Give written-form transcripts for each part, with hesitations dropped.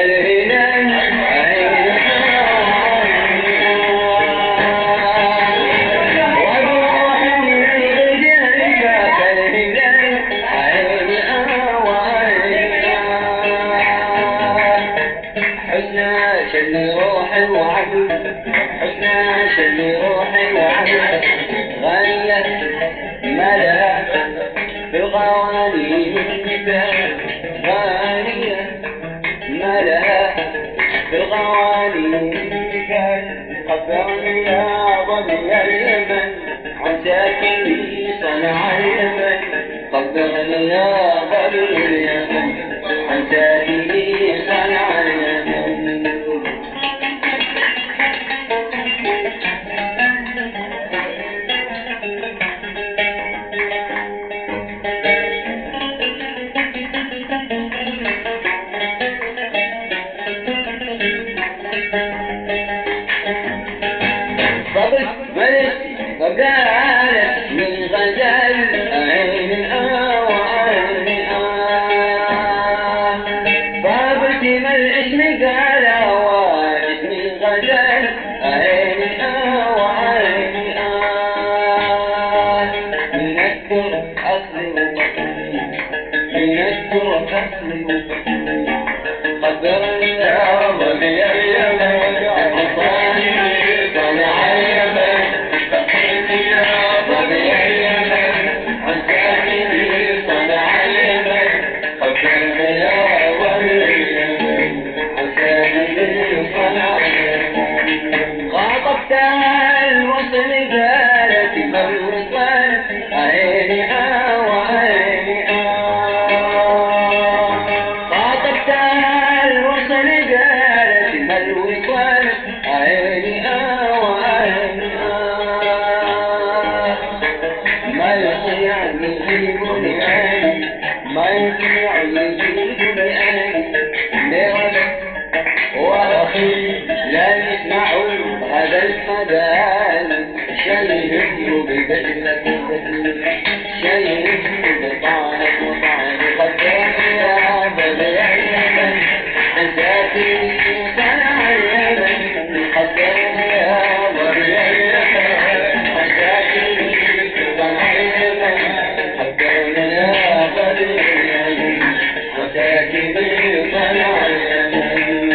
كالهلال عين وروح الغدر كالهلال عين حسنا شل روحي وعقل حسنا شل روحي وعقل غنيت ملا بالغواني غانية ملا بالغواني خبرني يا ضمي اليمن عن ساكني صنع اليمن خبرني يا ضمي اليمن عن ساكني صنع اليمن وقالت من غزل عين وعين بابتي ما الاسم قال واسمي غزل عين وعين من الدر اصلي وبطني من الدر اصلي وبطني خبرني يا ضمي اليمن عصاني صنع اليمن خاطبتها الوصل قالت ما الوصل عيني وعيني خاطبتها الوصل قالت ما الوصل عيني وعيني ما يطيعني يجيبني عيني ما يطيعني يجيبني عيني لغلب واخي لا يسمعوا هذا المدال شيء يهم ببدلة شيء يهم بطعنة وطعن قدرني يا بديع اليمن انساتي صنع اليمن قدرني يا بديع اليمن انساتي صنع اليمن قدرني يا بديع اليمن انساتي صنع اليمن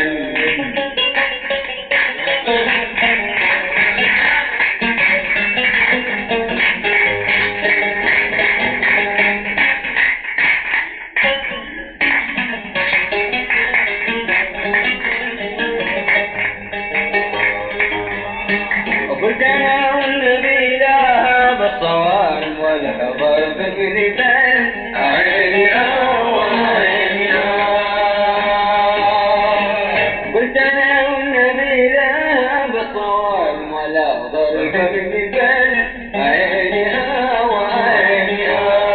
قلت انا والنبي لها بالصوارم والحضر بالرجال عيني وعيني قلت انا والنبي لها بالصوارم والحضر بالرجال عيني وعيني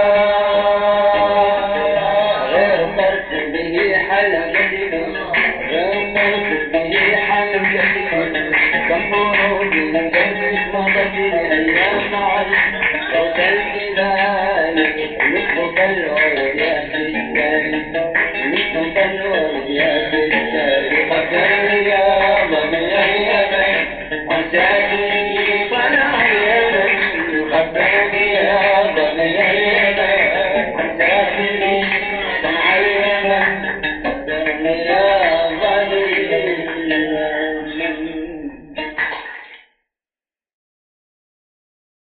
غير طرف به حلقتي غير طرف به حلقتي كم فروض من قلبك مضت الأيام معي صوت الجبال يطبق العيون